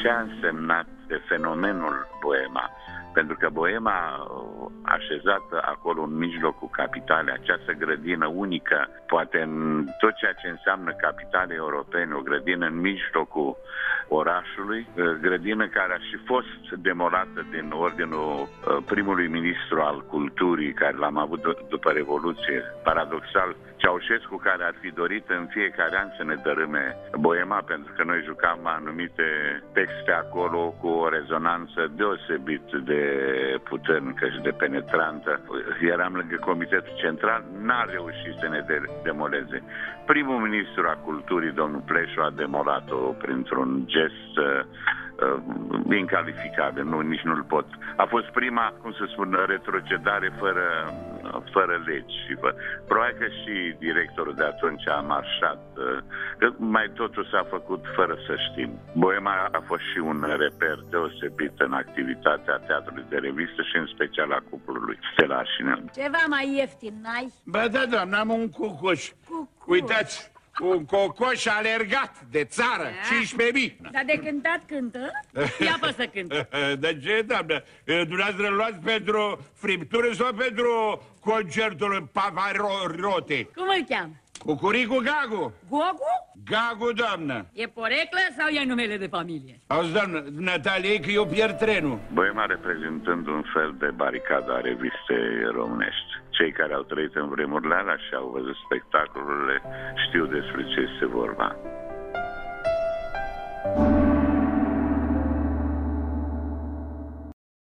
ce a însemnat de fenomenul Boema. Pentru că Boema, așezată acolo în mijlocul capitalei, această grădină unică, poate în tot ceea ce înseamnă capitale europene, o grădină în mijlocul orașului, grădină care a și fost demolată din ordinul primului ministru al culturii, care l-am avut după Revoluție, paradoxal, Ceaușescu, care ar fi dorit în fiecare an să ne dărâme Boema, pentru că noi jucam anumite texte acolo cu o rezonanță deosebit de puternică și de penetrantă. Eram lângă Comitetul Central, n-a reușit să ne demoleze. Primul ministru a culturii, domnul Pleșu, a demolat-o printr-un gest incalificabil, nici nu-l pot. A fost prima, cum să spun, retrocedare fără legi. Probabil că și directorul de atunci a marșat, că mai totul s-a făcut fără să știm. Boema a fost și un reper deosebit în activitatea teatrului de revistă și în special a cuplului Stelașine. Ceva mai ieftin, n-ai? Ba da, doamnă, am un cucuș. Uitați, un cocoș alergat de țară, 15.000. Dar de cântat cântă? Ia-pă să cântă. De ce, doamnă? Dumneavoastră luați pentru friptură sau pentru concertul Pavarotti? Cum îl cheamă? Cucuricu Gagu. Gogu? Gagu, doamnă. E poreclă sau e numele de familie? Auzi, doamnă, Natalie, că eu pierd trenul. Boema reprezentând un fel de baricadă a revistei românești. Cei care au trăit în vremurile alea și au văzut spectacolurile știu despre ce este vorba.